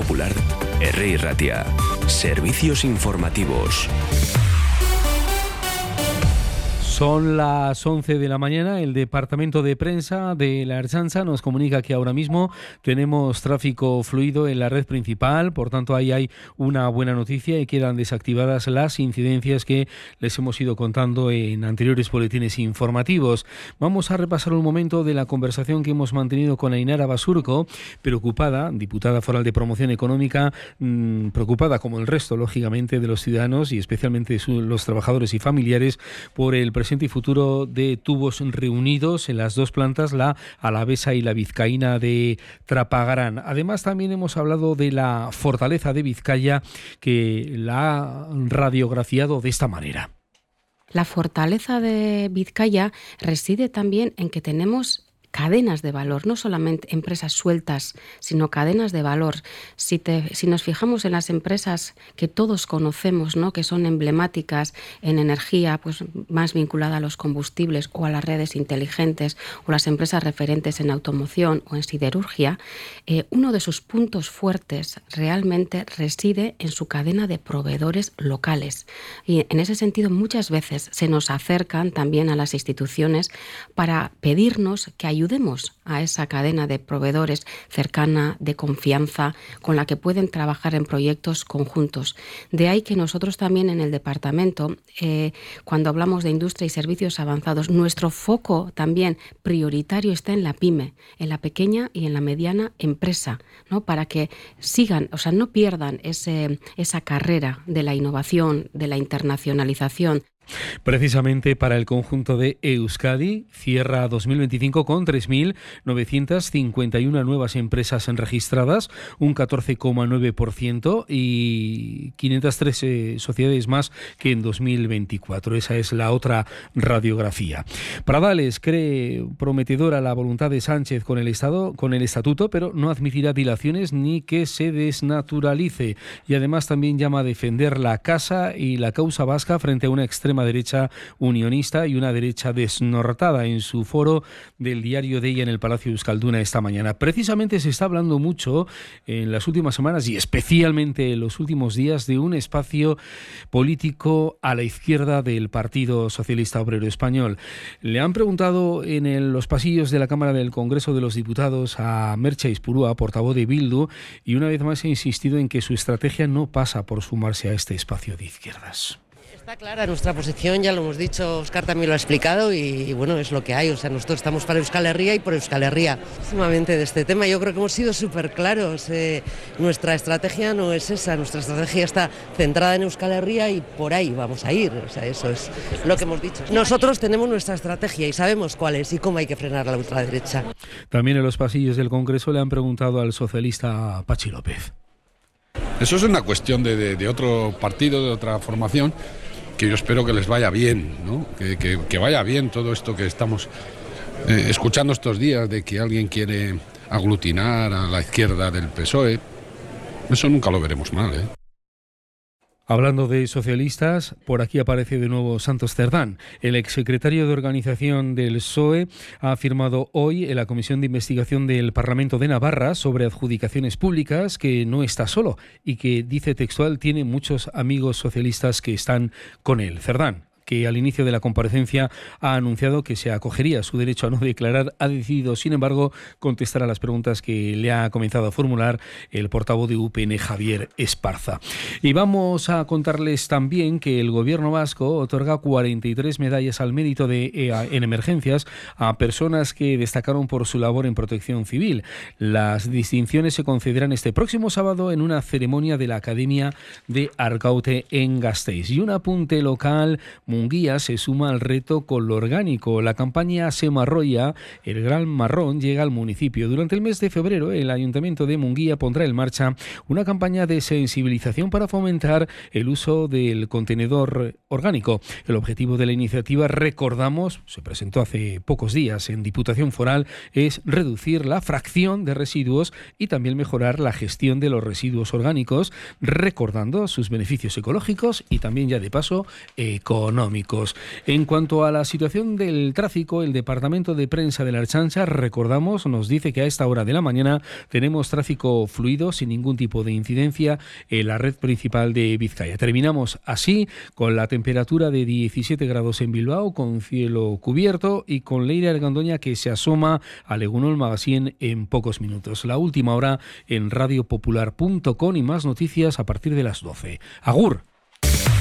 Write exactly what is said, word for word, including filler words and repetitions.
Popular, Herri y Ratia. Servicios informativos. Son las once de la mañana. El Departamento de Prensa de la Ertzaintza nos comunica que ahora mismo tenemos tráfico fluido en la red principal, por tanto ahí hay una buena noticia y quedan desactivadas las incidencias que les hemos ido contando en anteriores boletines informativos. Vamos a repasar un momento de la conversación que hemos mantenido con Ainara Basurco, preocupada, diputada foral de Promoción Económica, mmm, preocupada como el resto, lógicamente, de los ciudadanos y especialmente su, los trabajadores y familiares por el presente y futuro de Tubos Reunidos en las dos plantas, la alavesa y la vizcaína de Trapagarán. Además, también hemos hablado de la fortaleza de Vizcaya, que la ha radiografiado de esta manera. La fortaleza de Vizcaya reside también en que tenemos cadenas de valor, no solamente empresas sueltas, sino cadenas de valor. Si, te, si nos fijamos en las empresas que todos conocemos, ¿no?, que son emblemáticas en energía, pues más vinculada a los combustibles o a las redes inteligentes, o las empresas referentes en automoción o en siderurgia, eh, uno de sus puntos fuertes realmente reside en su cadena de proveedores locales. Y en ese sentido, muchas veces se nos acercan también a las instituciones para pedirnos que ayudemos ayudemos a esa cadena de proveedores cercana, de confianza, con la que pueden trabajar en proyectos conjuntos. De ahí que nosotros también en el departamento, eh, cuando hablamos de industria y servicios avanzados, nuestro foco también prioritario está en la pyme, en la pequeña y en la mediana empresa, ¿no?, para que sigan, o sea, no pierdan ese, esa carrera de la innovación, de la internacionalización. Precisamente para el conjunto de Euskadi, cierra dos mil veinticinco con tres mil novecientas cincuenta y una nuevas empresas registradas, un catorce coma nueve por ciento y quinientas trece sociedades más que en dos mil veinticuatro. Esa es la otra radiografía. Pradales cree prometedora la voluntad de Sánchez con el Estado, con el estatuto, pero no admitirá dilaciones ni que se desnaturalice. Y además también llama a defender la casa y la causa vasca frente a una extrema derecha unionista y una derecha desnortada en su foro del diario de ella en el Palacio Euskalduna esta mañana. Precisamente se está hablando mucho en las últimas semanas y especialmente en los últimos días de un espacio político a la izquierda del Partido Socialista Obrero Español. Le han preguntado en el, los pasillos de la Cámara del Congreso de los Diputados a Merche Aizpurua, portavoz de Bildu, y una vez más ha insistido en que su estrategia no pasa por sumarse a este espacio de izquierdas. Está clara nuestra posición, ya lo hemos dicho, Óscar también lo ha explicado y, y bueno, es lo que hay. O sea, nosotros estamos para Euskal Herria y por Euskal Herria. Sumamente de este tema, yo creo que hemos sido súper claros. Eh, nuestra estrategia no es esa, nuestra estrategia está centrada en Euskal Herria y por ahí vamos a ir. O sea, eso es lo que hemos dicho. Nosotros tenemos nuestra estrategia y sabemos cuál es y cómo hay que frenar la ultraderecha. También en los pasillos del Congreso le han preguntado al socialista Patxi López. Eso es una cuestión de, de, de otro partido, de otra formación, que yo espero que les vaya bien, ¿no? que, que, que vaya bien todo esto que estamos eh, escuchando estos días de que alguien quiere aglutinar a la izquierda del P S O E. Eso nunca lo veremos mal, ¿eh? Hablando de socialistas, por aquí aparece de nuevo Santos Cerdán. El exsecretario de Organización del P S O E ha afirmado hoy en la Comisión de Investigación del Parlamento de Navarra sobre adjudicaciones públicas que no está solo y que, dice textual, tiene muchos amigos socialistas que están con él. Cerdán, que al inicio de la comparecencia ha anunciado que se acogería a su derecho a no declarar, ha decidido, sin embargo, contestar a las preguntas que le ha comenzado a formular el portavoz de U P N, Javier Esparza. Y vamos a contarles también que el gobierno vasco otorga cuarenta y tres medallas al mérito de, eh, en emergencias a personas que destacaron por su labor en protección civil. Las distinciones se concederán este próximo sábado en una ceremonia de la Academia de Arkaute en Gasteiz. Y un apunte local: Munguía se suma al reto con lo orgánico. La campaña Semarroya, el Gran Marrón, llega al municipio. Durante el mes de febrero, el Ayuntamiento de Munguía pondrá en marcha una campaña de sensibilización para fomentar el uso del contenedor orgánico. El objetivo de la iniciativa, recordamos, se presentó hace pocos días en Diputación Foral, es reducir la fracción de residuos y también mejorar la gestión de los residuos orgánicos, recordando sus beneficios ecológicos y también, ya de paso, económicos. económicos. En cuanto a la situación del tráfico, el Departamento de Prensa de la Ertzaintza, recordamos, nos dice que a esta hora de la mañana tenemos tráfico fluido sin ningún tipo de incidencia en la red principal de Vizcaya. Terminamos así con la temperatura de diecisiete grados en Bilbao, con cielo cubierto y con Leire Argandoña que se asoma a Legunol Magazine en pocos minutos. La última hora en radio popular punto com y más noticias a partir de las doce. ¡Agur!